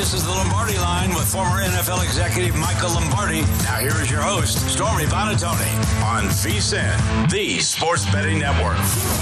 This is the Lombardi Line with former NFL executive Michael Lombardi. Now here is your host, Stormy Buonantony, on VSiN, the Sports Betting Network.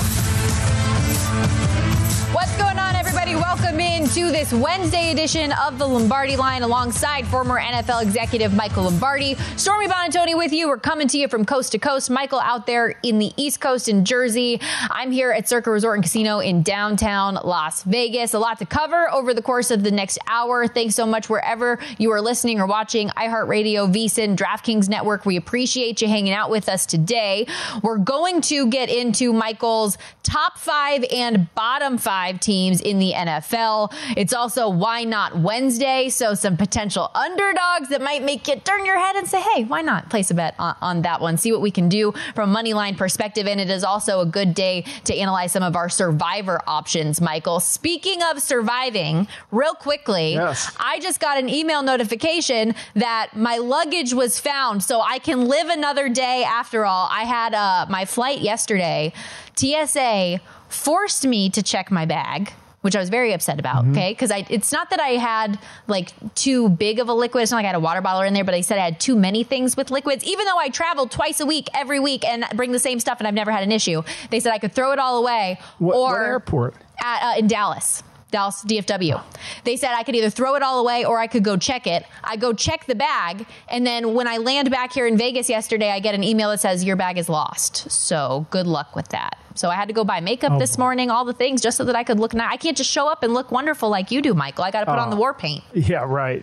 What's going on, everybody? Welcome into this Wednesday edition of the Lombardi Line alongside former NFL executive Michael Lombardi. Stormy Buonantony with you. We're coming to you from coast to coast. Michael out there in the East Coast in Jersey. I'm here at Circa Resort and Casino in downtown Las Vegas. A lot to cover over the course of the next hour. Thanks so much wherever you are listening or watching. iHeartRadio, VSiN, DraftKings Network. We appreciate you hanging out with us today. We're going to get into Michael's top 5 and bottom 5 teams in the NFL. It's also Why Not Wednesday, so some potential underdogs that might make you turn your head and say, hey, why not place a bet on that one? See what we can do from a money line perspective. And it is also a good day to analyze some of our survivor options, Michael. Speaking of surviving, real quickly, yes. I just got an email notification that my luggage was found, so I can live another day after all. I had my flight yesterday. TSA forced me to check my bag, which I was very upset about, okay? Because it's not that I had like too big of a liquid. It's not like I had a water bottle in there, but I said I had too many things with liquids. Even though I travel twice a week, every week, and bring the same stuff, and I've never had an issue. They said I could throw it all away. What airport? In Dallas DFW. They said I could either throw it all away or I could go check it. I go check the bag, and then when I land back here in Vegas yesterday, I get an email that says your bag is lost. So good luck with that. So I had to go buy makeup this morning, all the things, just so that I could look nice. I can't just show up and look wonderful like you do, Michael. I got to put on the war paint. Yeah, right.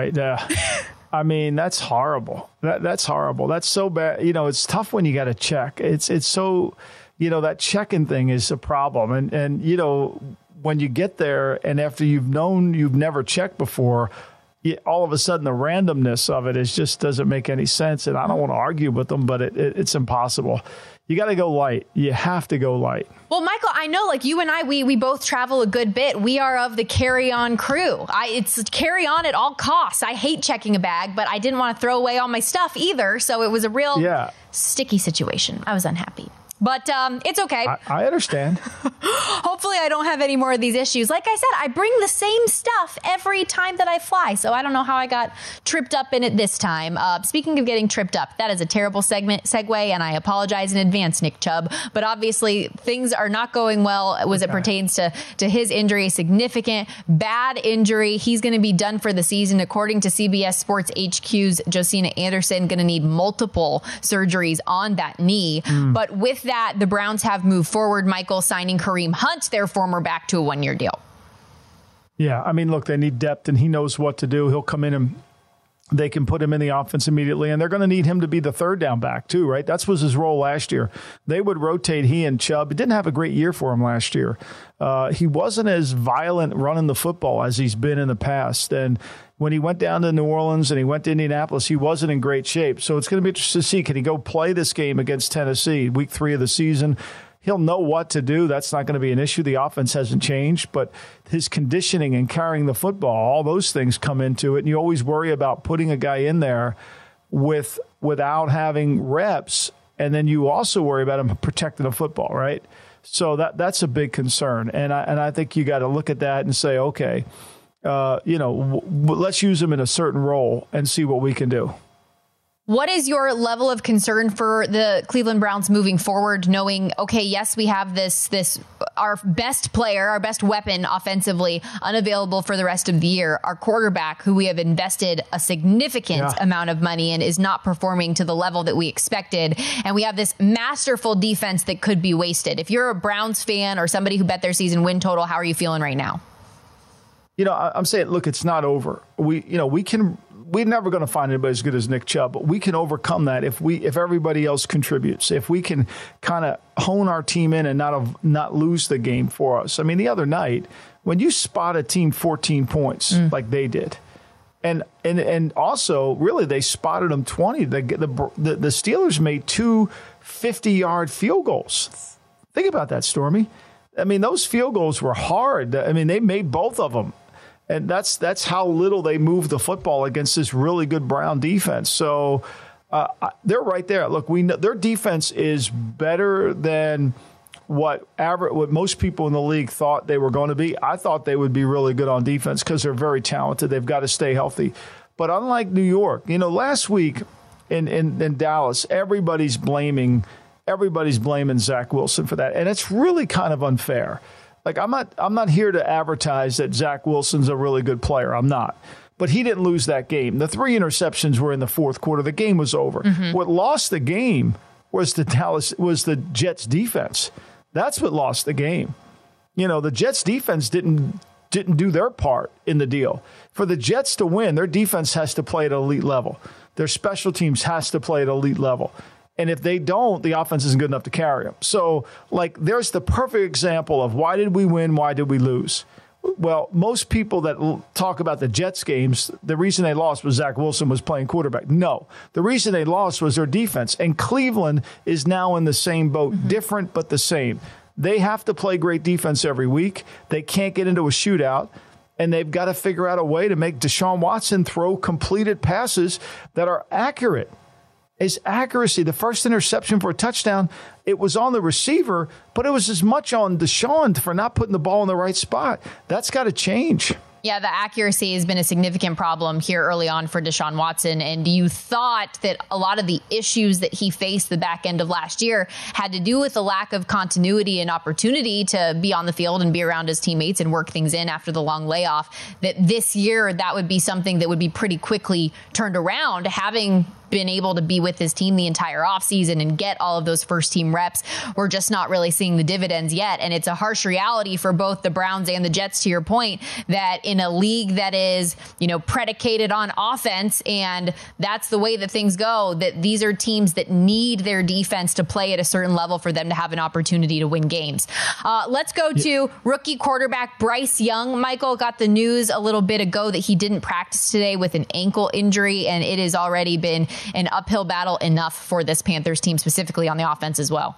I mean, that's horrible. That's horrible. That's so bad. You know, it's tough when you got to check. It's so, you know, that checking thing is a problem. And you know, when you get there and after you've never checked before, all of a sudden the randomness of it just doesn't make any sense. And I don't want to argue with them, but it's impossible. You got to go light. You have to go light. Well, Michael, I know, like you and I, we both travel a good bit. We are of the carry-on crew. It's carry on at all costs. I hate checking a bag, but I didn't want to throw away all my stuff either. So it was a real sticky situation. I was unhappy. But it's okay. I understand. Hopefully I don't have any more of these issues. Like I said, I bring the same stuff every time that I fly. So I don't know how I got tripped up in it this time. Speaking of getting tripped up, that is a terrible segue, and I apologize in advance, Nick Chubb. But obviously things are not going well as it pertains to his injury. Significant bad injury. He's going to be done for the season. According to CBS Sports HQ's Josina Anderson, going to need multiple surgeries on that knee. But with that, the Browns have moved forward, Michael, signing Kareem Hunt, their former back, to a 1-year deal. Yeah, I mean, look, they need depth, and he knows what to do. He'll come in and they can put him in the offense immediately, and they're going to need him to be the third down back too, right? That was his role last year. They would rotate he and Chubb. It didn't have a great year for him last year. He wasn't as violent running the football as he's been in the past. And when he went down to New Orleans and he went to Indianapolis, he wasn't in great shape. So it's going to be interesting to see, can he go play this game against Tennessee, week 3 of the season? He'll know what to do. That's not going to be an issue. The offense hasn't changed, but his conditioning and carrying the football, all those things come into it. And you always worry about putting a guy in there without having reps. And then you also worry about him protecting the football, right? So that's a big concern. And I think you got to look at that and say, okay, let's use him in a certain role and see what we can do. What is your level of concern for the Cleveland Browns moving forward, knowing, okay, yes, we have this our best player, our best weapon offensively unavailable for the rest of the year, our quarterback, who we have invested a significant amount of money in, is not performing to the level that we expected. And we have this masterful defense that could be wasted. If you're a Browns fan or somebody who bet their season win total, how are you feeling right now? You know, I'm saying, look, it's not over. We're never going to find anybody as good as Nick Chubb, but we can overcome that if everybody else contributes. If we can kind of hone our team in and not lose the game for us. I mean, the other night, when you spot a team 14 points like they did, and also really they spotted them 20. The Steelers made 2 50-yard field goals. Think about that, Stormy. I mean, those field goals were hard. I mean, they made both of them. And that's how little they moved the football against this really good Brown defense. So they're right there. Look, we know their defense is better than what most people in the league thought they were going to be. I thought they would be really good on defense because they're very talented. They've got to stay healthy. But unlike New York, last week in Dallas, everybody's blaming Zach Wilson for that. And it's really kind of unfair. Like, I'm not here to advertise that Zach Wilson's a really good player. I'm not. But he didn't lose that game. The 3 interceptions were in the fourth quarter. The game was over. Mm-hmm. What lost the game was the Jets defense. That's what lost the game. The Jets defense didn't do their part in the deal. For the Jets to win, their defense has to play at elite level. Their special teams has to play at elite level. And if they don't, the offense isn't good enough to carry them. So, there's the perfect example of why did we win, why did we lose? Well, most people that talk about the Jets games, the reason they lost was Zach Wilson was playing quarterback. No, the reason they lost was their defense. And Cleveland is now in the same boat, mm-hmm. different but the same. They have to play great defense every week. They can't get into a shootout. And they've got to figure out a way to make Deshaun Watson throw completed passes that are accurate. His accuracy, the first interception for a touchdown, it was on the receiver, but it was as much on Deshaun for not putting the ball in the right spot. That's got to change. Yeah, the accuracy has been a significant problem here early on for Deshaun Watson. And you thought that a lot of the issues that he faced the back end of last year had to do with the lack of continuity and opportunity to be on the field and be around his teammates and work things in after the long layoff. That this year, that would be something that would be pretty quickly turned around, having been able to be with his team the entire offseason and get all of those first team reps. We're just not really seeing the dividends yet. And it's a harsh reality for both the Browns and the Jets, to your point, that in a league that is, predicated on offense, and that's the way that things go, that these are teams that need their defense to play at a certain level for them to have an opportunity to win games. Let's go to rookie quarterback Bryce Young. Michael got the news a little bit ago that he didn't practice today with an ankle injury, and it has already been an uphill battle enough for this Panthers team, specifically on the offense as well.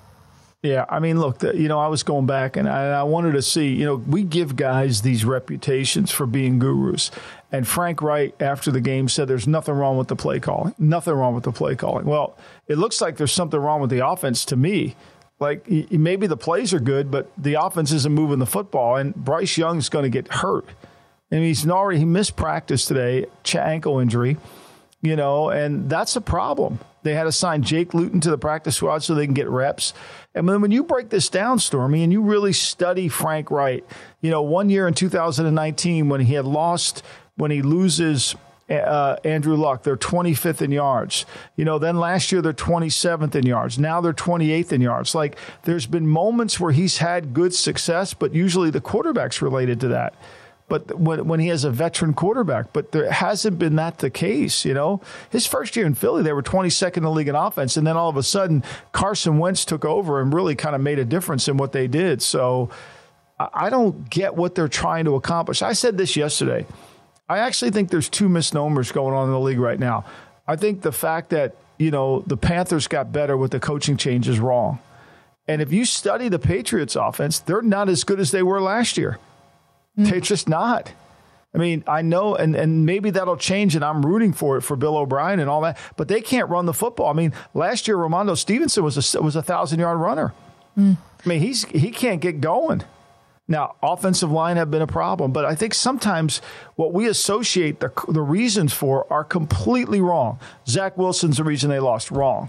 Yeah, I mean, look, I was going back and I wanted to see, we give guys these reputations for being gurus. And Frank Wright, after the game, said there's nothing wrong with the play calling. Nothing wrong with the play calling. Well, it looks like there's something wrong with the offense to me. Like, maybe the plays are good, but the offense isn't moving the football. And Bryce Young's going to get hurt. And he missed practice today, ankle injury. And that's a problem. They had to sign Jake Luton to the practice squad so they can get reps. And when you break this down, Stormy, and you really study Frank Wright, 1 year in 2019 when he loses Andrew Luck, they're 25th in yards. Then last year they're 27th in yards. Now they're 28th in yards. Like, there's been moments where he's had good success, but usually the quarterback's related to that. But when he has a veteran quarterback, but there hasn't been that the case, His first year in Philly, they were 22nd in the league in offense, and then all of a sudden Carson Wentz took over and really kind of made a difference in what they did. So I don't get what they're trying to accomplish. I said this yesterday. I actually think there's 2 misnomers going on in the league right now. I think the fact that, the Panthers got better with the coaching change is wrong. And if you study the Patriots offense, they're not as good as they were last year. They're just not. I mean, I know, and maybe that'll change, and I'm rooting for it for Bill O'Brien and all that, but they can't run the football. I mean, last year, Ramondre Stevenson was a 1,000-yard runner. I mean, he can't get going. Now, offensive line have been a problem, but I think sometimes what we associate the reasons for are completely wrong. Zach Wilson's the reason they lost. Wrong.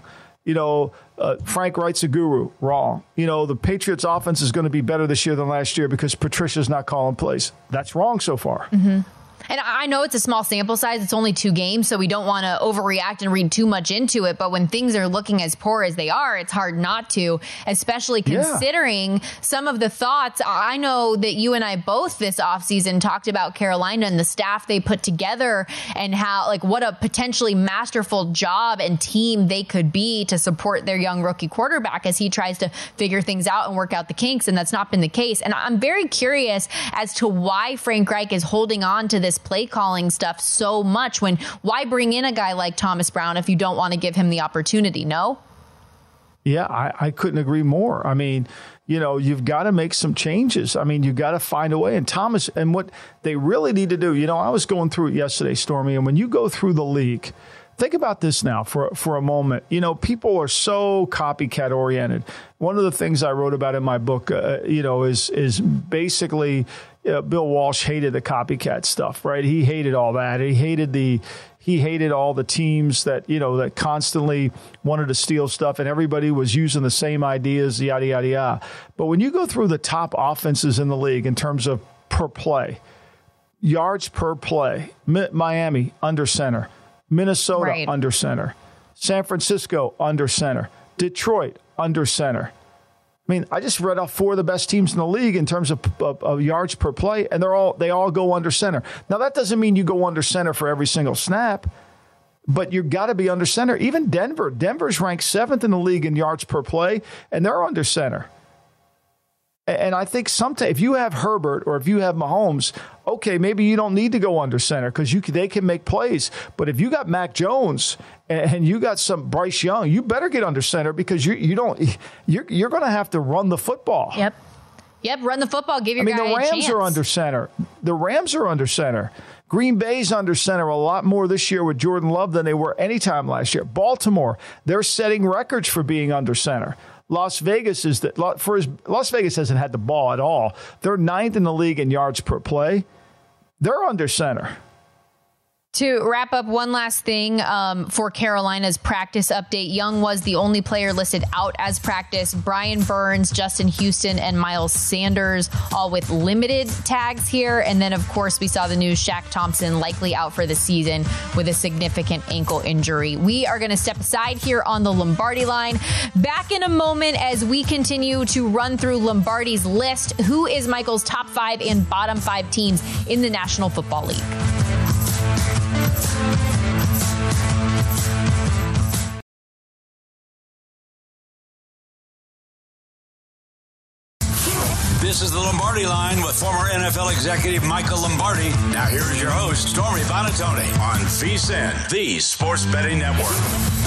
Frank Wright's a guru. Wrong. The Patriots offense is going to be better this year than last year because Patricia's not calling plays. That's wrong so far. Mm-hmm. And I know it's a small sample size. It's only 2 games, so we don't want to overreact and read too much into it. But when things are looking as poor as they are, it's hard not to, especially considering some of the thoughts. I know that you and I both this offseason talked about Carolina and the staff they put together and how, what a potentially masterful job and team they could be to support their young rookie quarterback as he tries to figure things out and work out the kinks. And that's not been the case. And I'm very curious as to why Frank Reich is holding on to this play calling stuff so much. Why bring in a guy like Thomas Brown if you don't want to give him the opportunity? No? Yeah, I couldn't agree more. I mean, you've got to make some changes. I mean, you've got to find a way. And Thomas, and what they really need to do, I was going through it yesterday, Stormy, and when you go through the league, Think about this now for a moment. You know, people are so copycat oriented. One of the things I wrote about in my book, is basically Bill Walsh hated the copycat stuff, right? He hated all that. He hated all the teams that, that constantly wanted to steal stuff, and everybody was using the same ideas, yada, yada, yada. But when you go through the top offenses in the league in terms of per play, yards per play, Miami under center, Minnesota right. under center, San Francisco under center, Detroit under center. I mean, I just read off 4 of the best teams in the league in terms of yards per play, and they all go under center. Now, that doesn't mean you go under center for every single snap, but you've got to be under center. Even Denver's ranked 7th in the league in yards per play, and they're under center. And I think sometimes if you have Herbert or if you have Mahomes, okay, maybe you don't need to go under center because they can make plays. But if you got Mac Jones and you got some Bryce Young, you better get under center because you're going to have to run the football. Yep, run the football. Give your guy a chance. The Rams are under center. The Rams are under center. Green Bay's under center a lot more this year with Jordan Love than they were any time last year. Baltimore, they're setting records for being under center. Las Vegas hasn't had the ball at all. They're 9th in the league in yards per play. They're under center. To wrap up, one last thing for Carolina's practice update. Young was the only player listed out as practice. Brian Burns, Justin Houston, and Miles Sanders, all with limited tags here. And then, of course, we saw the news, Shaq Thompson likely out for the season with a significant ankle injury. We are going to step aside here on the Lombardi line. Back in a moment as we continue to run through Lombardi's list. Who is Michael's top 5 and bottom 5 teams in the National Football League? This is the Lombardi Line with former NFL executive Michael Lombardi. Now here is your host, Stormy Buonantony, on VSiN, the Sports Betting Network.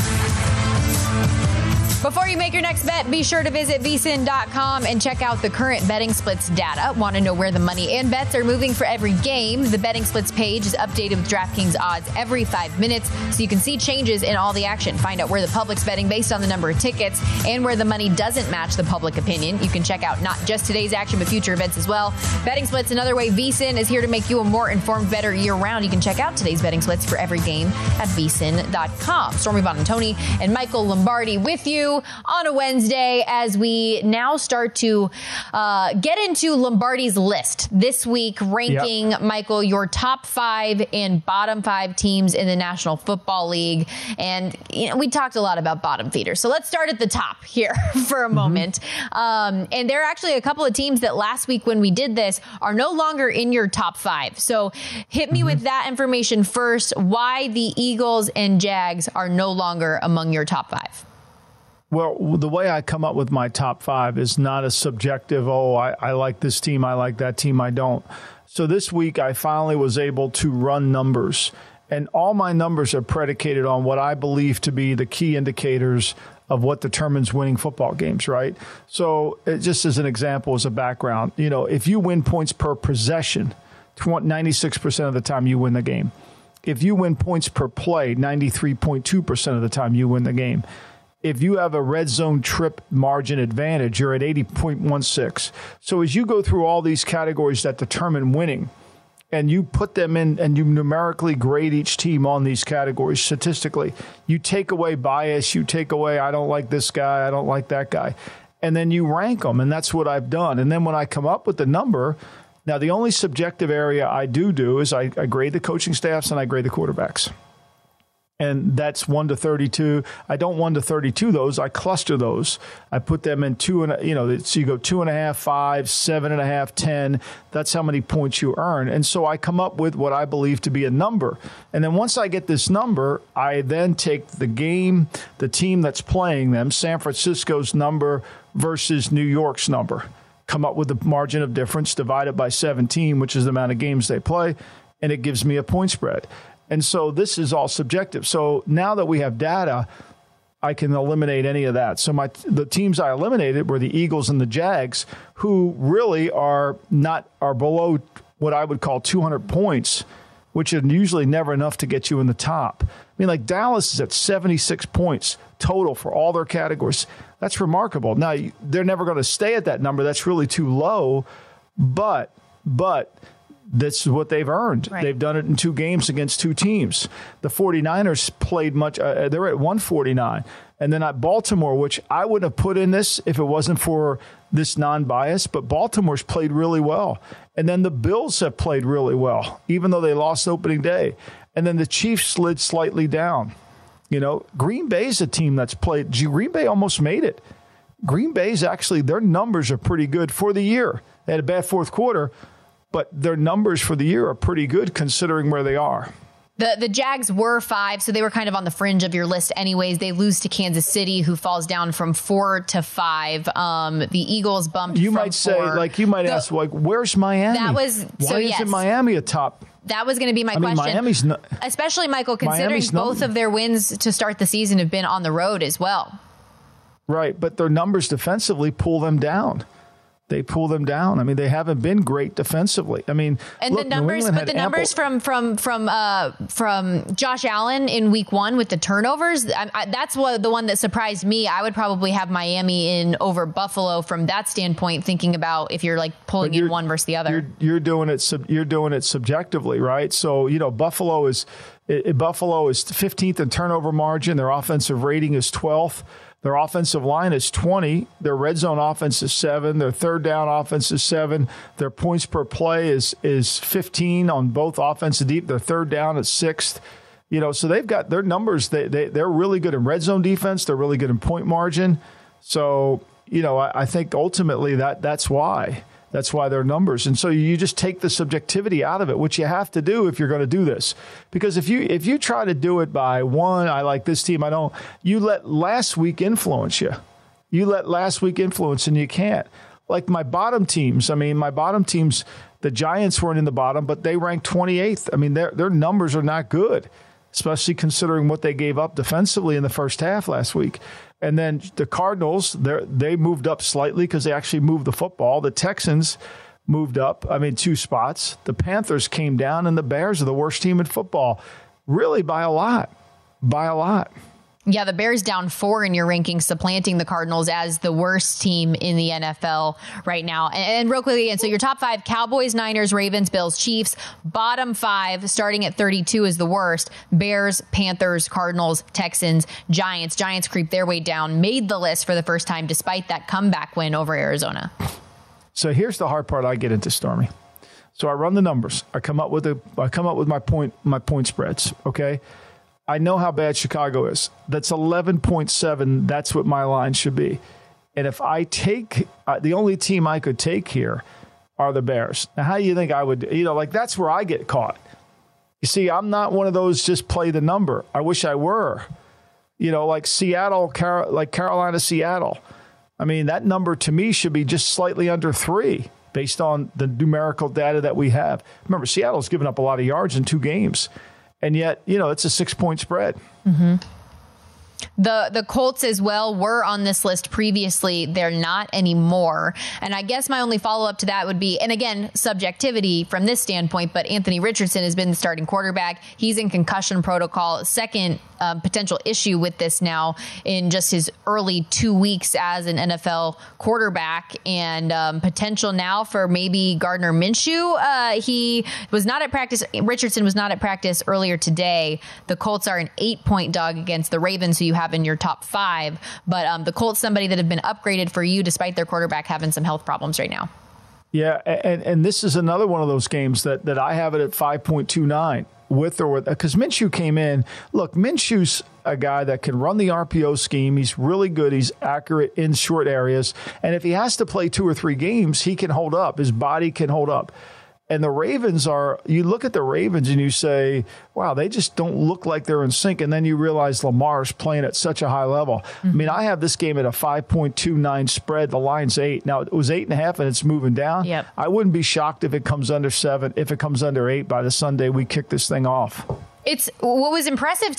Before you make your next bet, be sure to visit vsin.com and check out the current betting splits data. Want to know where the money and bets are moving for every game? The betting splits page is updated with DraftKings odds every 5 minutes, so you can see changes in all the action. Find out where the public's betting based on the number of tickets and where the money doesn't match the public opinion. You can check out not just today's action, but future events as well. Betting splits, another way. VSiN is here to make you a more informed bettor year-round. You can check out today's betting splits for every game at vsin.com. Stormy Buonantony and Michael Lombardi with you on a Wednesday as we now start to get into Lombardi's list this week, ranking, Michael, your top 5 and bottom 5 teams in the National Football League. And we talked a lot about bottom feeders. So let's start at the top here for a moment. And there are actually a couple of teams that last week when we did this are no longer in your top 5. So hit me with that information first. Why the Eagles and Jags are no longer among your top 5? Well, the way I come up with my top 5 is not a subjective, I like this team, I like that team, I don't. So this week I finally was able to run numbers, and all my numbers are predicated on what I believe to be the key indicators of what determines winning football games, right? So just as an example, as a background, if you win points per possession, 96% of the time you win the game. If you win points per play, 93.2% of the time you win the game. If you have a red zone trip margin advantage, you're at 80.16. So as you go through all these categories that determine winning, and you put them in and you numerically grade each team on these categories statistically, you take away bias, you take away, I don't like this guy, I don't like that guy. And then you rank them, and that's what I've done. And then when I come up with the number, now the only subjective area I do is I grade the coaching staffs and I grade the quarterbacks. And that's 1 to 32. I don't 1 to 32 those. I cluster those. I put them in so you go 2.5, 5, 7.5, 10. That's how many points you earn. And so I come up with what I believe to be a number. And then once I get this number, I then take the game, the team that's playing them, San Francisco's number versus New York's number. Come up with the margin of difference, divide it by 17, which is the amount of games they play, and it gives me a point spread. And so this is all subjective. So now that we have data, I can eliminate any of that. So the teams I eliminated were the Eagles and the Jags, who really are below what I would call 200 points, which are usually never enough to get you in the top. mean, like Dallas is at 76 points total for all their categories. That's remarkable. Now, they're never going to stay at that number. That's really too low, but this is what they've earned. Right. They've done it in 2 games against 2 teams. The 49ers played much. They're at 149. And then at Baltimore, which I wouldn't have put in this if it wasn't for this non-bias, but Baltimore's played really well. And then the Bills have played really well, even though they lost opening day. And then the Chiefs slid slightly down. You know, Green Bay's a team that's played. Green Bay almost made it. Green Bay's actually, their numbers are pretty good for the year. They had a bad fourth quarter, but their numbers for the year are pretty good considering where they are. The Jags were 5, so they were kind of on the fringe of your list anyways. They lose to Kansas City, who falls down from 4 to 5. The Eagles bumped You from might say, 4. like, you might ask, like, where's Miami? That was, Why isn't Miami a top? That was going to be my question. Miami's not, especially, Michael, considering both of their wins to start the season have been on the road as well. Right, but their numbers defensively pull them down. They pull them down. I mean, they haven't been great defensively. I mean, and look, the numbers from Josh Allen in week 1 with the turnovers, that's the one that surprised me. I would probably have Miami in over Buffalo from that standpoint, thinking about if you're like pulling in one versus the other. You're doing it subjectively, right? So, you know, Buffalo is 15th in turnover margin. Their offensive rating is 12th. Their offensive line is 20. Their red zone offense is 7. Their third down offense is 7. Their points per play is 15 on both offense and deep. Their third down is 6th. You know, so they've got their numbers. They're really good in red zone defense. They're really good in point margin. So, you know, I think ultimately that's why. That's why their numbers. And so you just take the subjectivity out of it, which you have to do if you're going to do this. Because if you try to do it by one, I like this team, I don't, you let last week influence you. You let last week influence and you can't. Like my bottom teams, the Giants weren't in the bottom, but they ranked 28th. I mean, their numbers are not good, especially considering what they gave up defensively in the first half last week. And then the Cardinals, they moved up slightly because they actually moved the football. The Texans moved up, 2 spots. The Panthers came down, and the Bears are the worst team in football, really by a lot. Yeah, the Bears down 4 in your rankings, supplanting the Cardinals as the worst team in the NFL right now. And real quickly, and so your top 5, Cowboys, Niners, Ravens, Bills, Chiefs. Bottom 5, starting at 32 is the worst. Bears, Panthers, Cardinals, Texans, Giants. Giants creep their way down, made the list for the first time despite that comeback win over Arizona. So here's the hard part I get into, Stormy. So I run the numbers. I come up with my point spreads, okay? I know how bad Chicago is. That's 11.7. That's what my line should be. And if I take the only team I could take here are the Bears. Now, how do you think I would, that's where I get caught. You see, I'm not one of those just play the number. I wish I were. Like Seattle, like Carolina, Seattle. I mean, that number to me should be just slightly under 3 based on the numerical data that we have. Remember, Seattle's given up a lot of yards in 2 games. And yet, it's a 6-point spread. Mm-hmm. The Colts as well were on this list previously. They're not anymore. And I guess my only follow-up to that would be, and again, subjectivity from this standpoint, but Anthony Richardson has been the starting quarterback. He's in concussion protocol. Second potential issue with this now in just his early 2 weeks as an NFL quarterback, and potential now for maybe Gardner Minshew. He was not at practice. Richardson was not at practice earlier today. The Colts are an 8-point dog against the Ravens, who you have in your top 5. But the Colts, somebody that have been upgraded for you despite their quarterback having some health problems right now. Yeah, and this is another one of those games that I have it at 5.29. With or without, because Minshew came in. Look, Minshew's a guy that can run the RPO scheme. He's really good. He's accurate in short areas. And if he has to play 2 or 3 games, he can hold up. His body can hold up. And the Ravens you look at the Ravens and you say, wow, they just don't look like they're in sync. And then you realize Lamar's playing at such a high level. Mm-hmm. I mean, I have this game at a 5.29 spread. The line's 8. Now, it was 8.5 and it's moving down. Yep. I wouldn't be shocked if it comes under 7. If it comes under 8 by the Sunday, we kick this thing off. What was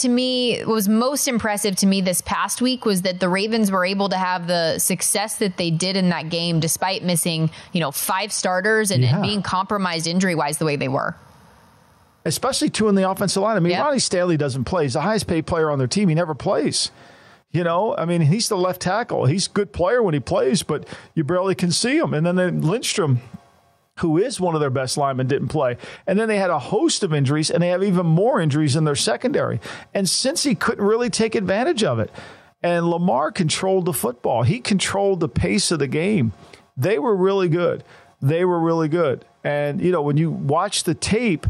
most impressive to me this past week was that the Ravens were able to have the success that they did in that game, despite missing, 5 starters and being compromised injury wise the way they were. especially two in the offensive line. I mean, Yep. Ronnie Stanley doesn't play. He's the highest paid player on their team. He never plays. You know, I mean, he's the left tackle. He's a good player when he plays, but you barely can see him. And then Lindstrom, who is one of their best linemen, didn't play. And then they had a host of injuries, and they have even more injuries in their secondary. And Cincy couldn't really take advantage of it. And Lamar controlled the football. He controlled the pace of the game. They were really good. And, you know, when you watch the tape,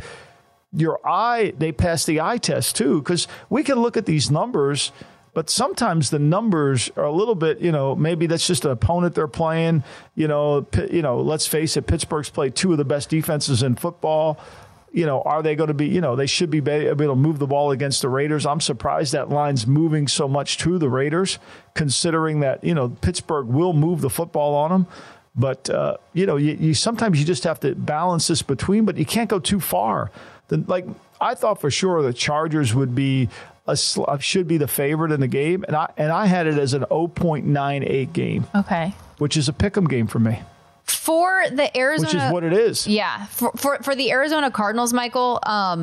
they pass the eye test too, because we can look at these numbers, but sometimes the numbers are a little bit, you know, maybe that's just an opponent they're playing. You know, let's face it, Pittsburgh's played two of the best defenses in football. You know, are they going to be, you know, they should be able to move the ball against the Raiders. I'm surprised that line's moving so much to the Raiders, considering that, you know, Pittsburgh will move the football on them. But, you know, you sometimes you just have to balance this between, but you can't go too far. Like, I thought for sure the Chargers would be should be the favorite in the game, and I had it as an 0.98 game. Okay. Which is a pick'em game for me. For the Arizona, which is what it is. Yeah. For the Arizona Cardinals, Michael,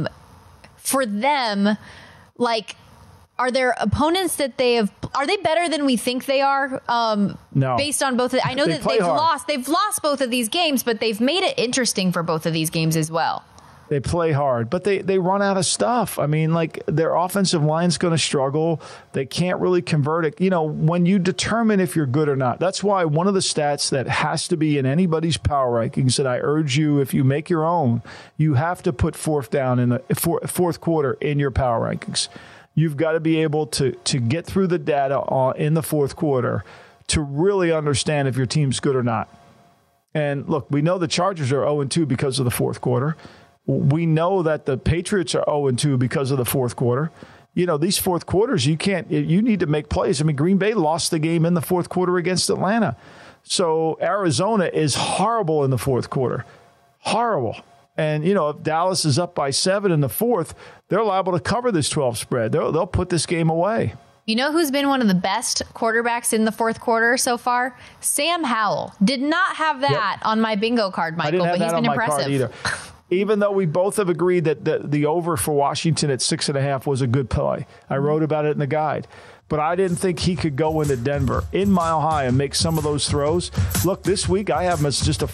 for them, like, are there opponents that are they better than we think they are? No. Based on both I know that they've lost both of these games, but they've made it interesting for both of these games as well. They play hard, but they run out of stuff. I mean, like, their offensive line's going to struggle. They can't really convert it. You know, when you determine if you're good or not, that's why one of the stats that has to be in anybody's power rankings that I urge you, if you make your own, you have to put fourth down in the fourth quarter in your power rankings. You've got to be able to get through the data in the fourth quarter to really understand if your team's good or not. And look, we know the Chargers are 0-2 because of the fourth quarter. We know that the Patriots are 0-2 because of the fourth quarter. You know, these fourth quarters, you need to make plays. I mean, Green Bay lost the game in the fourth quarter against Atlanta. So Arizona is horrible in the fourth quarter. Horrible. And, you know, if Dallas is up by 7 in the fourth, they're liable to cover this 12 spread. They'll put this game away. You know who's been one of the best quarterbacks in the fourth quarter so far? Sam Howell. Did not have that on my bingo card, Michael, but he's been impressive. Card either. Even though we both have agreed that the over for Washington at 6.5 was a good play. I wrote about it in the guide. But I didn't think he could go into Denver in Mile High and make some of those throws. Look, this week I have him as just a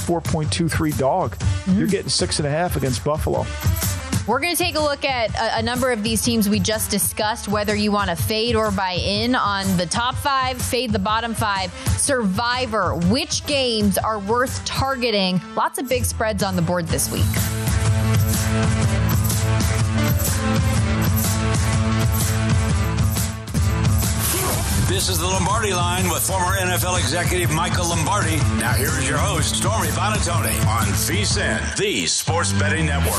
4.23 dog. You're getting 6.5 against Buffalo. We're going to take a look at a number of these teams we just discussed, whether you want to fade or buy in on the top 5, fade the bottom 5. Survivor, which games are worth targeting? Lots of big spreads on the board this week. This is the Lombardi Line with former NFL executive Michael Lombardi. Now here's your host, Stormy Buonantony, on VSiN, the Sports Betting Network.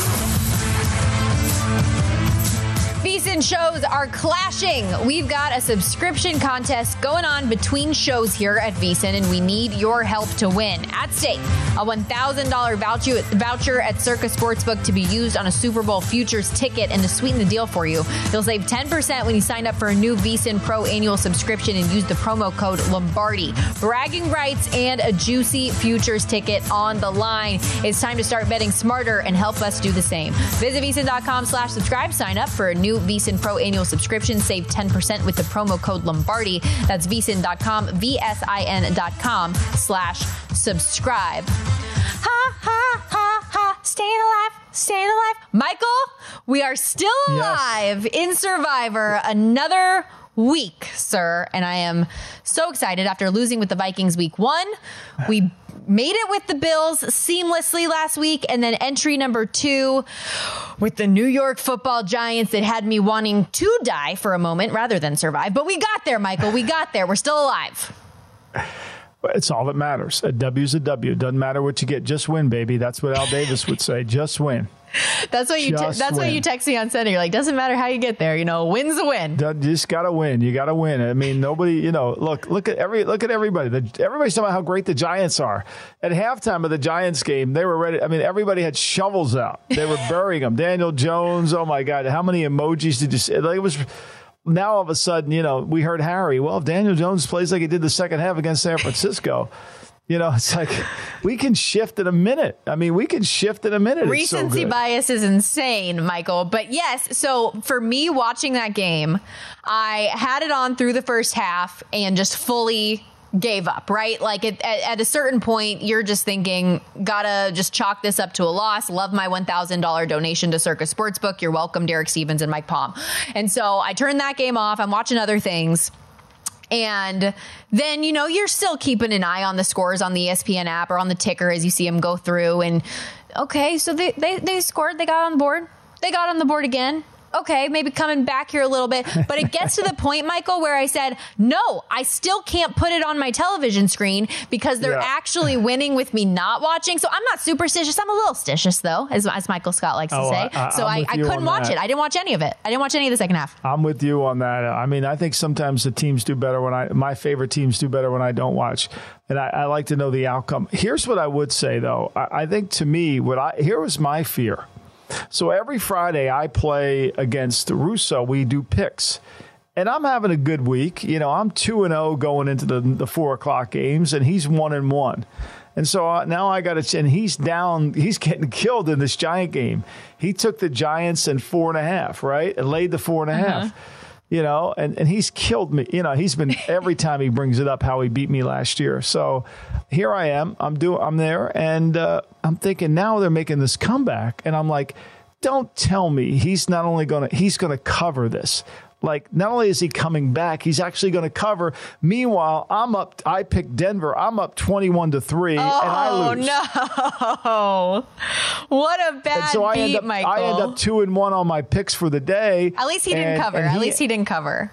VSiN shows are clashing. We've got a subscription contest going on between shows here at VSiN, and we need your help to win. At stake, a $1,000 voucher at Circa Sportsbook to be used on a Super Bowl futures ticket. And to sweeten the deal for you, you'll save 10% when you sign up for a new VSiN Pro annual subscription and use the promo code Lombardi. Bragging rights and a juicy futures ticket on the line. It's time to start betting smarter and help us do the same. Visit VSiN.com/subscribe. Sign up for a new VSiN Pro annual subscription. Save 10% with the promo code Lombardi. That's VSiN.com, VSIN.com/subscribe. Ha, ha, ha, ha. Staying alive. Staying alive. Michael, we are still alive in Survivor. Another week, sir. And I am so excited. After losing with the Vikings week 1, we made it with the Bills seamlessly last week. And then entry number 2 with the New York Football Giants that had me wanting to die for a moment rather than survive. But we got there, Michael. We got there. We're still alive. It's all that matters. A W's a W. Doesn't matter what you get. Just win, baby. That's what Al Davis would say. Just win. That's what you text me on Sunday. You're like, doesn't matter how you get there. You know, win's a win. You just got to win. You got to win. I mean, nobody, you know, look at everybody. Everybody's talking about how great the Giants are. At halftime of the Giants game, they were ready. I mean, everybody had shovels out. They were burying them. Daniel Jones. Oh my God. How many emojis did you see? Like, it was. Now all of a sudden, you know, we heard Harry. Well, if Daniel Jones plays like he did the second half against San Francisco, You know, it's like we can shift in a minute. I mean, we can shift in a minute. Recency bias is insane, Michael. But yes, so for me watching that game, I had it on through the first half and just fully gave up, right? Like at a certain point, you're just thinking, gotta just chalk this up to a loss. Love my $1,000 donation to Circa Sportsbook. You're welcome, Derek Stevens and Mike Palm. And so I turned that game off. I'm watching other things. And then, you know, you're still keeping an eye on the scores on the ESPN app or on the ticker as you see them go through. And okay, so they scored, they got on board. They got on the board again. Okay, maybe coming back here a little bit. But it gets to the point, Michael, where I said, no, I still can't put it on my television screen because they're actually winning with me not watching. So I'm not superstitious. I'm a little stitious, though, as Michael Scott likes to say. I couldn't watch it. I didn't watch any of it. I didn't watch any of the second half. I'm with you on that. I mean, I think sometimes the teams do better my favorite teams do better when I don't watch. And I like to know the outcome. Here's what I would say, though. I think to me, here was my fear. So every Friday I play against Russo. We do picks. And I'm having a good week. You know, I'm 2-0 going into the 4 o'clock games, and he's 1-1. And so now I got to, and he's down, he's getting killed in this Giant game. He took the Giants in 4.5, right? And laid the 4.5. You know, and he's killed me. You know, he's been every time he brings it up how he beat me last year. So here I am. I'm there, and I'm thinking now they're making this comeback, and I'm like, don't tell me he's gonna cover this. Like, not only is he coming back, he's actually going to cover. Meanwhile, I picked Denver. I'm up 21-3, and I lose. Oh, no. What a bad beat, Michael. I end up 2-1 on my picks for the day. At least he didn't cover. At least he didn't cover.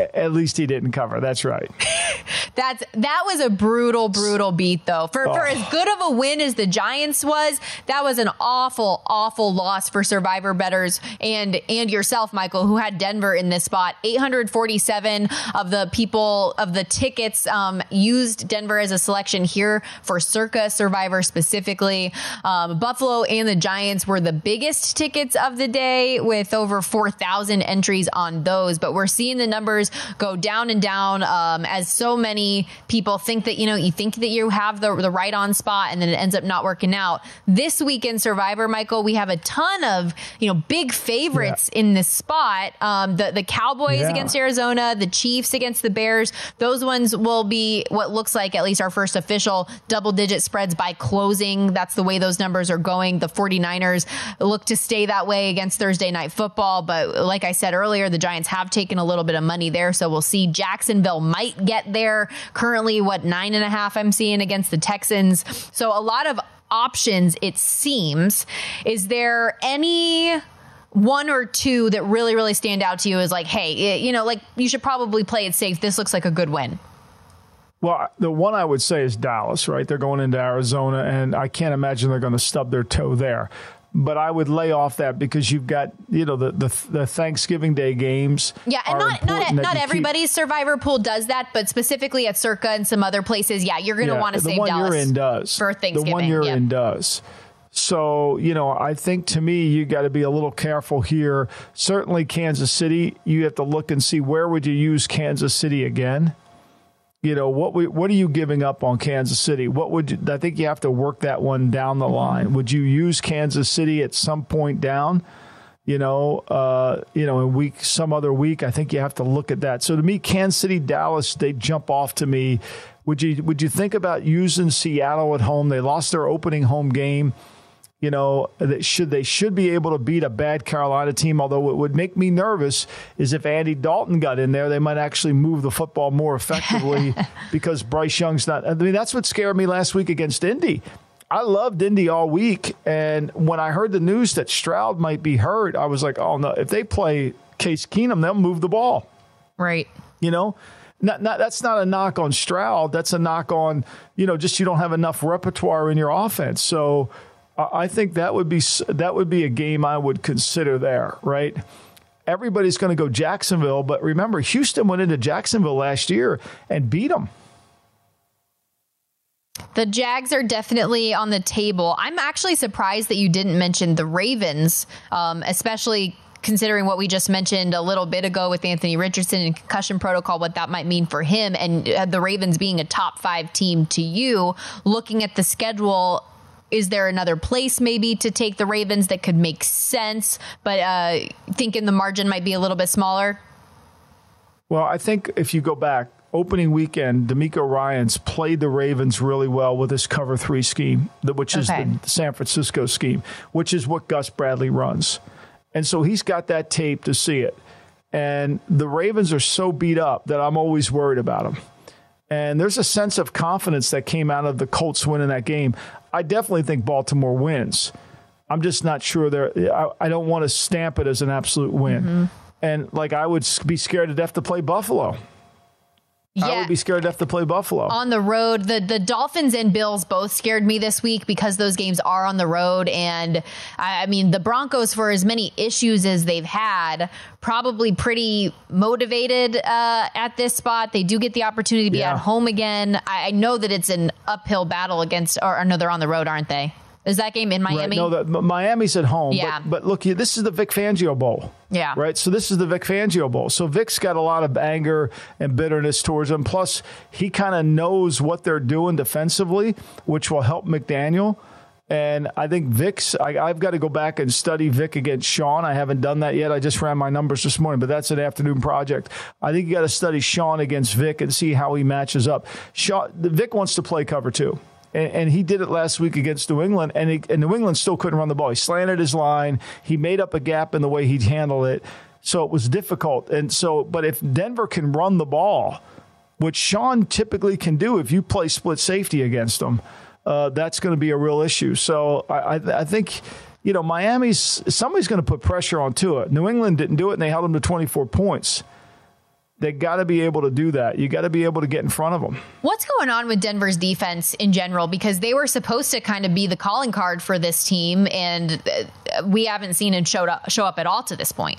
That's right. That was a brutal beat, though. For as good of a win as the Giants was, that was an awful loss for survivor bettors and yourself, Michael, who had Denver in this spot. 847 of the tickets used Denver as a selection here for Circa Survivor specifically. Buffalo and the Giants were the biggest tickets of the day with over 4,000 entries on those. But we're seeing the numbers go down and down as so many people think that, you think that you have the right on spot and then it ends up not working out. This week in Survivor, Michael, we have a ton of, big favorites in this spot. The Cowboys against Arizona, the Chiefs against the Bears. Those ones will be what looks like at least our first official double-digit spreads by closing. That's the way those numbers are going. The 49ers look to stay that way against Thursday Night Football. But like I said earlier, the Giants have taken a little bit of money there. So we'll see. Jacksonville might get there. Currently, 9.5 I'm seeing against the Texans. So a lot of options, it seems. Is there any one or two that really, really stand out to you as like, hey, you should probably play it safe. This looks like a good win? Well, the one I would say is Dallas, right? They're going into Arizona, and I can't imagine they're going to stub their toe there. But I would lay off that because you've got, the Thanksgiving Day games. Yeah, and not everybody's survivor pool does that, but specifically at Circa and some other places, you're going to want to save Dallas. The one you're in does. For Thanksgiving. The one you're in does. So, I think to me, you got to be a little careful here. Certainly Kansas City, you have to look and see where would you use Kansas City again. What are you giving up on Kansas City? I think you have to work that one down the line. Would you use Kansas City at some point down? In some other week, I think you have to look at that. So to me, Kansas City, Dallas, they jump off to me. Would you think about using Seattle at home? They lost their opening home game. They should be able to beat a bad Carolina team, although what would make me nervous is if Andy Dalton got in there, they might actually move the football more effectively because Bryce Young's not. I mean, that's what scared me last week against Indy. I loved Indy all week, and when I heard the news that Stroud might be hurt, I was like, oh, no, if they play Case Keenum, they'll move the ball. Right. That's not a knock on Stroud. That's a knock on, just you don't have enough repertoire in your offense. So I think that would be a game I would consider there, right? Everybody's going to go Jacksonville, but remember, Houston went into Jacksonville last year and beat them. The Jags are definitely on the table. I'm actually surprised that you didn't mention the Ravens, especially considering what we just mentioned a little bit ago with Anthony Richardson and concussion protocol, what that might mean for him, and the Ravens being a top 5 team to you, looking at the schedule, is there another place maybe to take the Ravens that could make sense, but thinking the margin might be a little bit smaller? Well, I think if you go back, opening weekend, D'Amico Ryans played the Ravens really well with his cover 3 scheme, which is the San Francisco scheme, which is what Gus Bradley runs. And so he's got that tape to see it. And the Ravens are so beat up that I'm always worried about them. And there's a sense of confidence that came out of the Colts winning that game. I definitely think Baltimore wins. I'm just not sure I don't want to stamp it as an absolute win. Mm-hmm. And I would be scared to death to play Buffalo. Yeah. I would be scared to have to play Buffalo. On the road, the Dolphins and Bills both scared me this week because those games are on the road. And I mean, the Broncos, for as many issues as they've had, probably pretty motivated at this spot. They do get the opportunity to be at home again. I know that it's an uphill battle or no, they're on the road, aren't they? Is that game in Miami? Right. No, Miami's at home. Yeah. But look, this is the Vic Fangio Bowl. Yeah. Right? So this is the Vic Fangio Bowl. So Vic's got a lot of anger and bitterness towards him. Plus, he kind of knows what they're doing defensively, which will help McDaniel. And I think I've got to go back and study Vic against Sean. I haven't done that yet. I just ran my numbers this morning, but that's an afternoon project. I think you got to study Sean against Vic and see how he matches up. Vic wants to play cover 2. And he did it last week against New England, and New England still couldn't run the ball. He slanted his line. He made up a gap in the way he'd handle it. So it was difficult. But if Denver can run the ball, which Sean typically can do if you play split safety against them, that's going to be a real issue. So I think, somebody's going to put pressure on Tua. New England didn't do it, and they held him to 24 points. They got to be able to do that. You got to be able to get in front of them. What's going on with Denver's defense in general? Because they were supposed to kind of be the calling card for this team, and we haven't seen him show up at all to this point.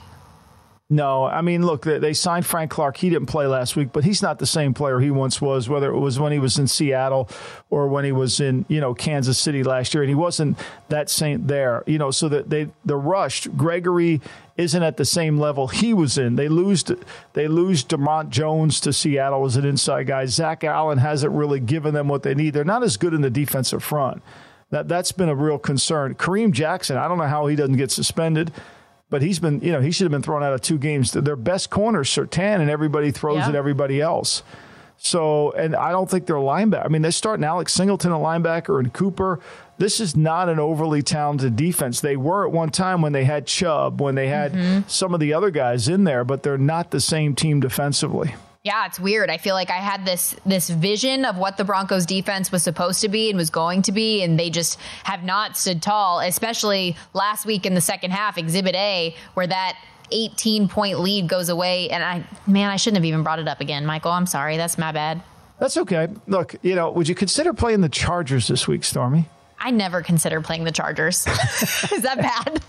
No, I mean, look, they signed Frank Clark. He didn't play last week, but he's not the same player he once was, whether it was when he was in Seattle or when he was in, Kansas City last year. And he wasn't that same there, so that they're rushed. Gregory isn't at the same level he was in. They lose DeMont Jones to Seattle as an inside guy. Zach Allen hasn't really given them what they need. They're not as good in the defensive front. That's been a real concern. Kareem Jackson, I don't know how he doesn't get suspended. But he's been, he should have been thrown out of 2 games. Their best corner is Surtain, and everybody throws at everybody else. So, and I don't think they're linebacker. I mean, they're starting Alex Singleton, a linebacker, and Cooper. This is not an overly talented defense. They were at one time when they had Chubb, when they had some of the other guys in there, but they're not the same team defensively. Yeah, it's weird. I feel like I had this vision of what the Broncos defense was supposed to be and was going to be, and they just have not stood tall, especially last week in the second half, Exhibit A, where that 18-point lead goes away. And I shouldn't have even brought it up again, Michael. I'm sorry. That's my bad. That's okay. Look, would you consider playing the Chargers this week, Stormy? I never consider playing the Chargers. Is that bad?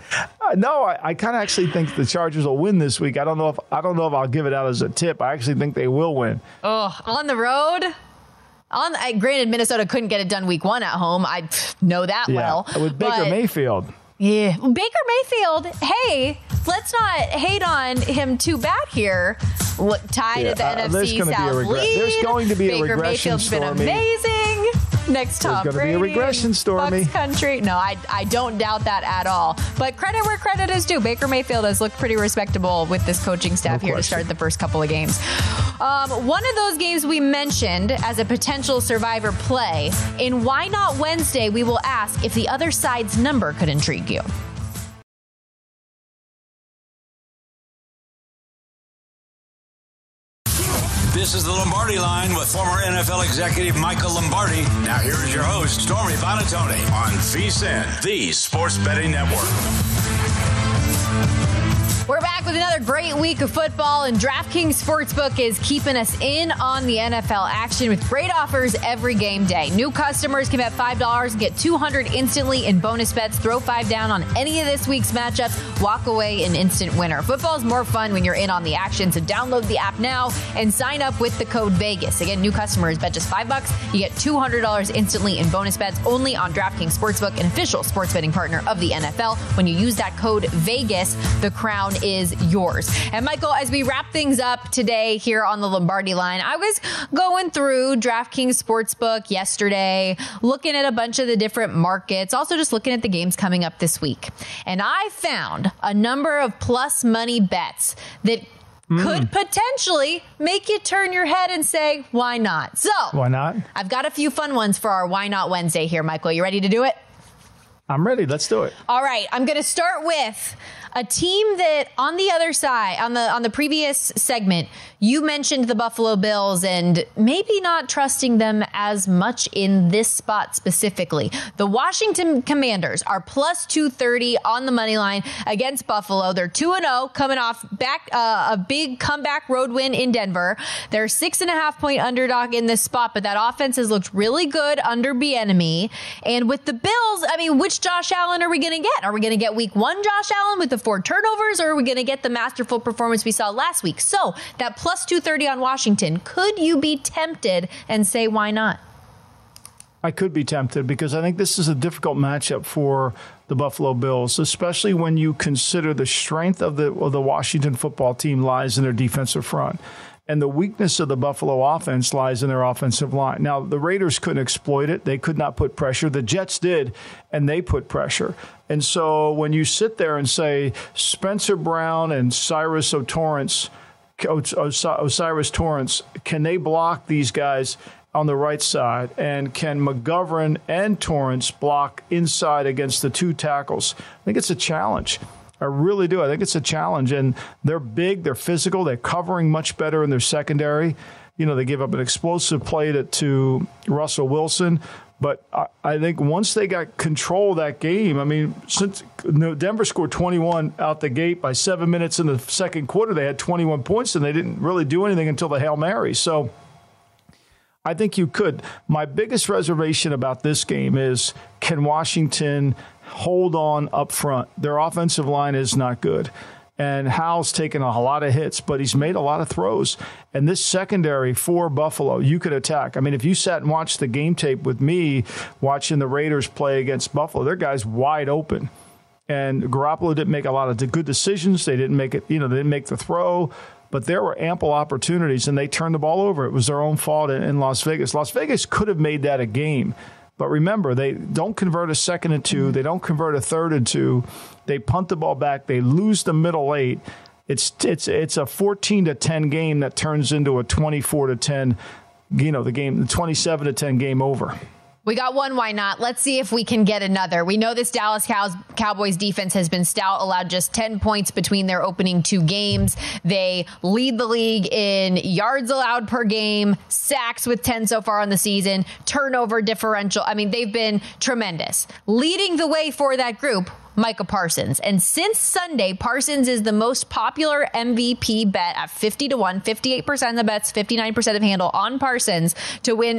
No, I kind of actually think the Chargers will win this week. I don't know if I'll give it out as a tip. I actually think they will win. Oh, on the road? Granted, Minnesota couldn't get it done week 1 at home. I know that well. With Baker Mayfield. Yeah. Baker Mayfield, hey, let's not hate on him too bad here. Tied at the NFC South lead. There's going to be a Baker regression, Mayfield's been amazing. Next Tom Brady. There's going to be a regression, Stormy. Bucks country. No, I don't doubt that at all. But credit where credit is due. Baker Mayfield has looked pretty respectable with this coaching staff here to start the first couple of games. One of those games we mentioned as a potential survivor play. In Why Not Wednesday, we will ask if the other side's number could intrigue you. This is the Lombardi Line with former NFL executive Michael Lombardi. Now here's your host, Stormy Buonantony, on VSiN, the Sports Betting Network. We're back with another great week of football, and DraftKings Sportsbook is keeping us in on the NFL action with great offers every game day. New customers can bet $5 and get $200 instantly in bonus bets. Throw $5 down on any of this week's matchups. Walk away an instant winner. Football's more fun when you're in on the action, so download the app now and sign up with the code VEGAS. Again, new customers bet just $5. You get $200 instantly in bonus bets only on DraftKings Sportsbook, an official sports betting partner of the NFL. When you use that code VEGAS, the crown is yours. And Michael, as we wrap things up today here on the Lombardi Line, I was going through DraftKings Sportsbook yesterday, looking at a bunch of the different markets, also just looking at the games coming up this week. And I found a number of plus money bets that could potentially make you turn your head and say, why not? So, why not? I've got a few fun ones for our Why Not Wednesday here, Michael. You ready to do it? I'm ready. Let's do it. All right. I'm going to start with a team that on the other side, on the previous segment, you mentioned the Buffalo Bills and maybe not trusting them as much in this spot specifically. The Washington Commanders are plus 230 on the money line against Buffalo. They're 2-0 coming off a big comeback road win in Denver. They're 6.5-point underdog in this spot, but that offense has looked really good under Bieniemy. And with the Bills, I mean, which Josh Allen are we going to get? Are we going to get week 1 Josh Allen with the 4 turnovers, or are we going to get the masterful performance we saw last week? So that plus 230 on Washington, could you be tempted and say, why not? I could be tempted because I think this is a difficult matchup for the Buffalo Bills, especially when you consider the strength of the Washington football team lies in their defensive front. And the weakness of the Buffalo offense lies in their offensive line. Now, the Raiders couldn't exploit it. They could not put pressure. The Jets did, and they put pressure. And so when you sit there and say Spencer Brown and Osiris Torrance, can they block these guys on the right side? And can McGovern and Torrance block inside against the 2 tackles? I think it's a challenge. I really do. I think it's a challenge. And they're big. They're physical. They're covering much better in their secondary. You know, they give up an explosive play to Russell Wilson. But I think once they got control of that game, I mean, since Denver scored 21 out the gate by 7 minutes in the second quarter, they had 21 points, and they didn't really do anything until the Hail Mary. So I think you could. My biggest reservation about this game is, can Washington hold on up front? Their offensive line is not good. And Howell's taken a lot of hits, but he's made a lot of throws. And this secondary for Buffalo, you could attack. I mean, if you sat and watched the game tape with me watching the Raiders play against Buffalo, their guys wide open. And Garoppolo didn't make a lot of good decisions. They didn't make it, they didn't make the throw. But there were ample opportunities, and they turned the ball over. It was their own fault in Las Vegas. Las Vegas could have made that a game. But remember, they don't convert a 2nd and 2. They don't convert a 3rd and 2. They punt the ball back. They lose the middle 8. It's a 14-10 game that turns into a 24-10. The 27-10 game over. We got one, why not? Let's see if we can get another. We know this Dallas Cowboys defense has been stout, allowed just 10 points between their opening 2 games. They lead the league in yards allowed per game, sacks with 10 so far on the season, turnover differential. I mean, they've been tremendous. Leading the way for that group, Micah Parsons. And since Sunday, Parsons is the most popular MVP bet at 50-1, 58% of the bets, 59% of handle on Parsons to win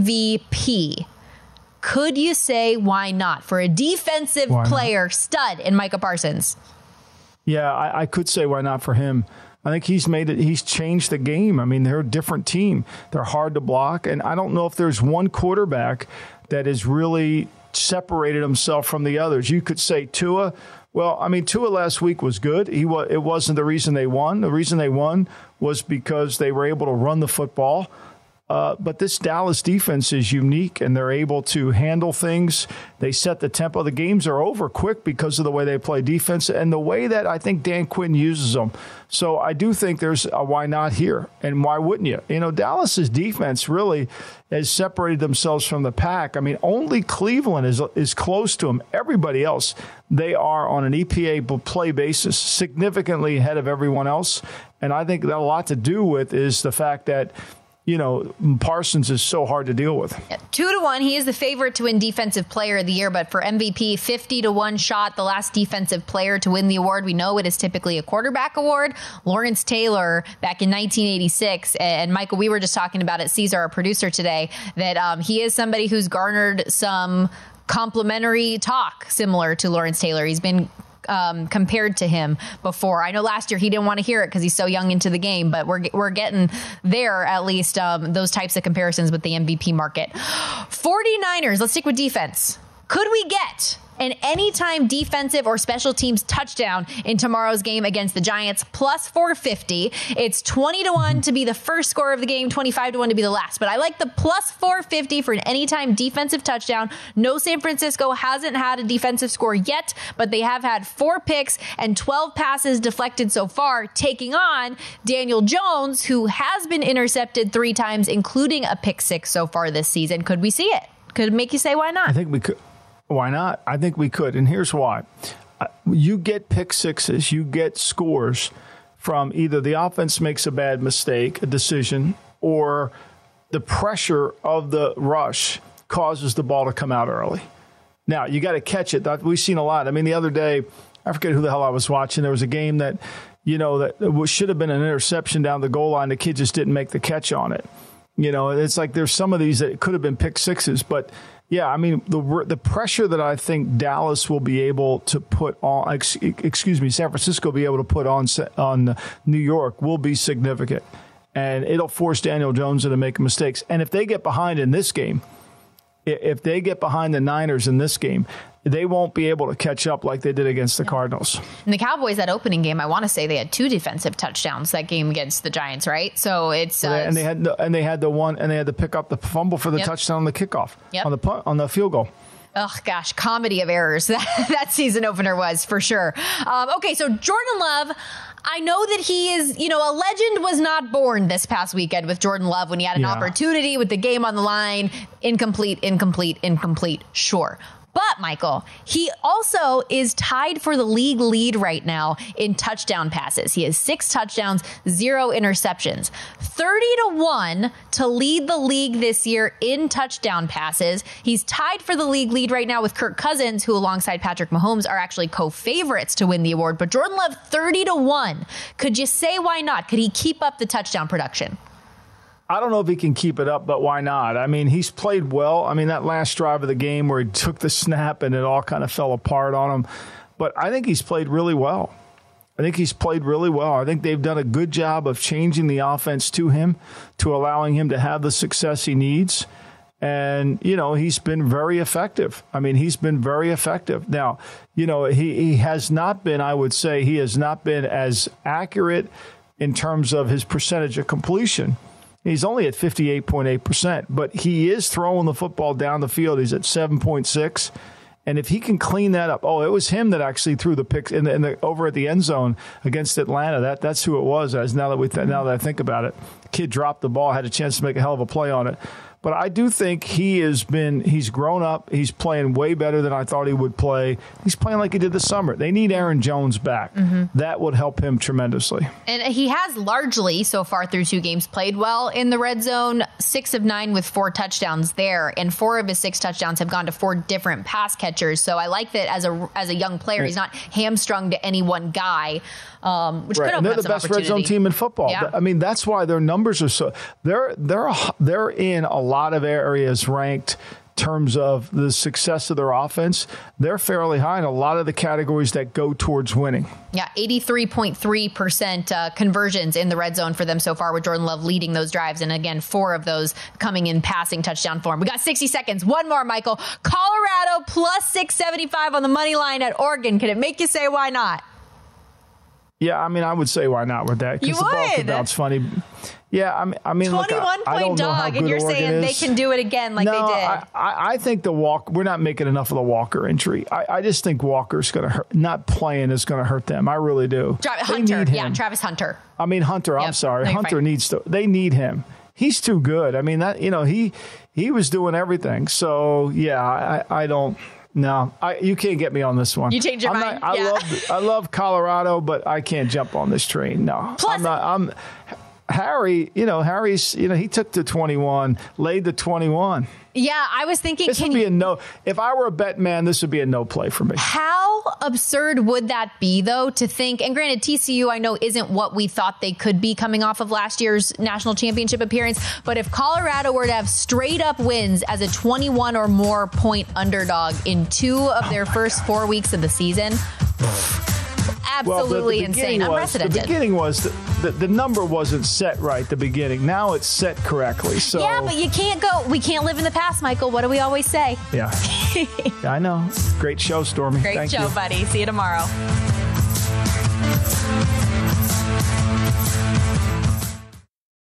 MVP. Could you say why not for a defensive player, stud in Micah Parsons? Yeah, I could say why not for him. I think he's changed the game. I mean, they're a different team. They're hard to block. And I don't know if there's one quarterback that has really separated himself from the others. You could say Tua. Well, I mean, Tua last week was good. It wasn't the reason they won. The reason they won was because they were able to run the football. But this Dallas defense is unique, and they're able to handle things. They set the tempo. The games are over quick because of the way they play defense and the way that I think Dan Quinn uses them. So I do think there's a why not here, and why wouldn't you? Dallas's defense really has separated themselves from the pack. I mean, only Cleveland is close to them. Everybody else, they are on an EPA play basis significantly ahead of everyone else. And I think that a lot to do with is the fact that Parsons is so hard to deal with. 2-1. He is the favorite to win Defensive Player of the Year, but for MVP, 50-1 shot. The last defensive player to win the award. We know it is typically a quarterback award. Lawrence Taylor back in 1986. And Michael, we were just talking about it. Caesar, our producer today, that he is somebody who's garnered some complimentary talk similar to Lawrence Taylor. He's been compared to him before. I know last year he didn't want to hear it because he's so young into the game, but we're getting there, at least those types of comparisons with the MVP market. 49ers, let's stick with defense. Could we get an anytime defensive or special teams touchdown in tomorrow's game against the Giants? Plus 450. It's 20-1 to be the first score of the game, 25-1 to be the last. But I like the plus 450 for an anytime defensive touchdown. No, San Francisco hasn't had a defensive score yet, but they have had 4 picks and 12 passes deflected so far, taking on Daniel Jones, who has been intercepted 3 times, including a pick 6 so far this season. Could we see it? Could it make you say why not? I think we could. Why not? I think we could. And here's why. You get pick 6s, you get scores from either the offense makes a bad mistake, a decision, or the pressure of the rush causes the ball to come out early. Now, you got to catch it. We've seen a lot. I mean, the other day, I forget who the hell I was watching. There was a game that, that should have been an interception down the goal line. The kid just didn't make the catch on it. It's like there's some of these that could have been pick 6s, but yeah, I mean, the pressure that I think Dallas will be able to put on, San Francisco will be able to put on New York will be significant. And it'll force Daniel Jones into making mistakes. And if they get behind in this game, if they get behind the Niners in this game, they won't be able to catch up like they did against the Cardinals. And the Cowboys, that opening game, I want to say they had 2 defensive touchdowns that game against the Giants, right? So it's and they had to pick up the fumble for the touchdown on the kickoff on the field goal. Oh, gosh, comedy of errors that season opener was, for sure. Okay, so Jordan Love, I know that he is, a legend was not born this past weekend with Jordan Love when he had an opportunity with the game on the line. Incomplete. Sure. But, Michael, he also is tied for the league lead right now in touchdown passes. He has 6 touchdowns, 0 interceptions. 30-1 to lead the league this year in touchdown passes. He's tied for the league lead right now with Kirk Cousins, who alongside Patrick Mahomes are actually co-favorites to win the award. But Jordan Love, 30-1. Could you say why not? Could he keep up the touchdown production? I don't know if he can keep it up, but why not? I mean, he's played well. I mean, that last drive of the game where he took the snap and it all kind of fell apart on him. But I think he's played really well. I think they've done a good job of changing the offense to him, to allowing him to have the success he needs. And, he's been very effective. Now, he has not been, I would say, he has not been as accurate in terms of his percentage of completion. He's only at 58.8%, but he is throwing the football down the field. He's at 7.6. And if he can clean that up, it was him that actually threw the pick over at the end zone against Atlanta. That's who it was. Now that I think about it, the kid dropped the ball, had a chance to make a hell of a play on it. But I do think he's grown up. He's playing way better than I thought he would play. He's playing like he did this summer. They need Aaron Jones back. Mm-hmm. That would help him tremendously. And he has largely, so far through 2 games, played well in the red zone. 6 of 9 with 4 touchdowns there. And 4 of his 6 touchdowns have gone to 4 different pass catchers. So I like that as a young player, He's not hamstrung to any one guy. Which could and they're the best red zone team in football. Yeah. I mean, that's why their numbers are so. They're in a lot of areas ranked in terms of the success of their offense. They're fairly high in a lot of the categories that go towards winning. Yeah, 83.3% conversions in the red zone for them so far, with Jordan Love leading those drives. And again, 4 of those coming in passing touchdown form. We got 60 seconds. One more, Michael. Colorado plus 675 on the money line at Oregon. Can it make you say why not? Yeah, I mean, I would say why not with that. You would. The ball could bounce funny. Yeah, I mean, 21-point dog, and you're saying they can do it again like they did. I think we're not making enough of the Walker injury. I just think Walker's going to hurt. Not playing is going to hurt them. I really do. Travis Hunter. I mean, Hunter. Yep. I'm sorry. Hunter needs to. They need him. He's too good. I mean, he was doing everything. So yeah, I don't. No, you can't get me on this one. You change your mind. I love Colorado, but I can't jump on this train. No, plus, Harry's, he took the 21, laid the 21. Yeah, I was thinking. This would be a no. If I were a bet man, this would be a no play for me. How absurd would that be, though, to think? And granted, TCU, I know, isn't what we thought they could be coming off of last year's national championship appearance. But if Colorado were to have straight up wins as a 21 or more point underdog in 2 of their first 4 weeks of the season, absolutely insane, unprecedented. The beginning was the number wasn't set right. The beginning. Now it's set correctly. So yeah, but you can't go. We can't live in the past, Michael. What do we always say? Yeah, I know. Great show, Stormy. Great show, buddy. See you tomorrow.